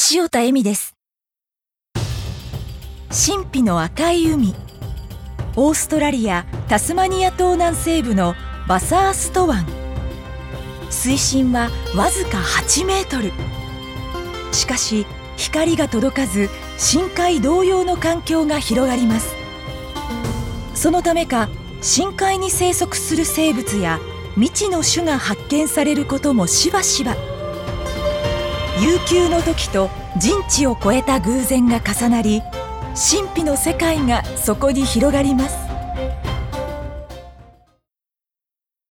塩田恵美です。神秘の赤い海、オーストラリア・タスマニア島南西部のバサースト湾。水深はわずか8メートル。しかし光が届かず、深海同様の環境が広がります。そのためか、深海に生息する生物や未知の種が発見されることもしばしば。悠久の時と人知を超えた偶然が重なり、神秘の世界がそこに広がります。